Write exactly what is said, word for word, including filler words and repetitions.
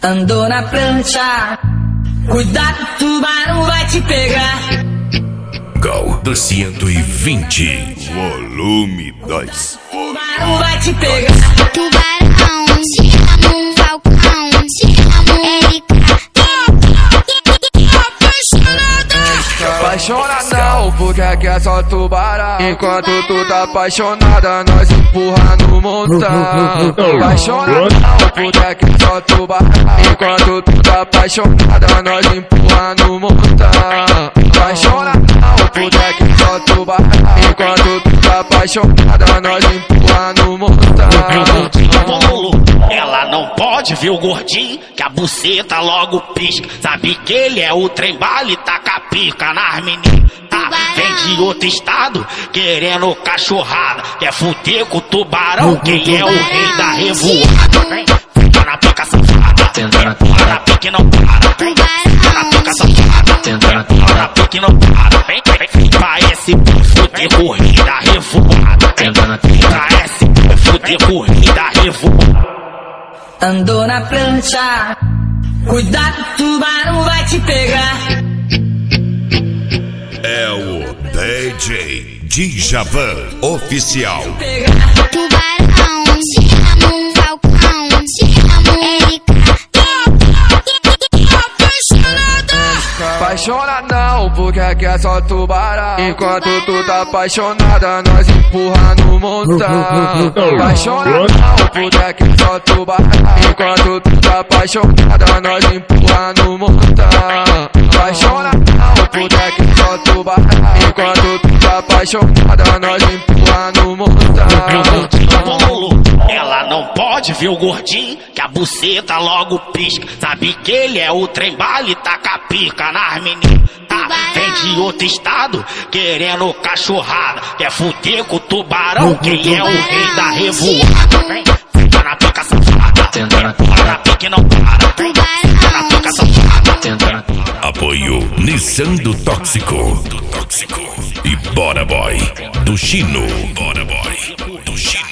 Andou na prancha, cuidado, tubarão vai te pegar. Gal do cento e vinte, volume dois. Tubarão vai te pegar. Tubarão, te amo, Falcão, te amo, Erika. Apaixonadão, porque aqui é só tubarão. Enquanto tu tá apaixonada, nós empurra no montão. Apaixonadão, porque aqui é só tubarão. Enquanto tu tá apaixonada, nós empurra no montão. Apaixonadão, porque aqui é só tubarão. Enquanto tu tá apaixonada, nós empurra no montão. Ela não pode ver o gordinho, que a buceta logo pisca. Sabe que ele é o trem bala e taca a pica nas meninas. Tá, vem de outro estado, querendo cachorrada. Quer fuder com o tubarão, quem é o rei da revoada. Vem, fica na pica safada, empurra na pica e não para. Vem, fica na pica safada, empurra na pica e não para. Vem, vem, parece fuder com o rei da revoada. Parece fuder com o rei da revoada. Andou na prancha, cuidado, tubarão vai te pegar. é o D J Djavan Oficial. Tubarão, te amo, Falcão, te amo, Erika. Apaixonadão, porque aqui é só tubarão. Enquanto tu tá apaixonada, nós empurra no montão. Apaixonadão, porque aqui é só tubarão. Enquanto tu tá apaixonada, nós empurra no montão. Apaixonadão, porque aqui é só tubarão. Enquanto tu tá apaixonada, nós empurra no montão. Ela não pode ver o gordinho, que a buceta logo pisca. Sabe que ele é o trem bala e taca a pica nas meninas. Tá, vem de outro estado, querendo cachorrada. Quer fuder com o tubarão, quem é o rei da revoada. Vem, fica na pica safada, empurra na pica e não para. Vem, fica na pica safada. Apoio Nissan do Tóxico, do Tóxico e Bora Boy do Chino, Bora Boy do Chino.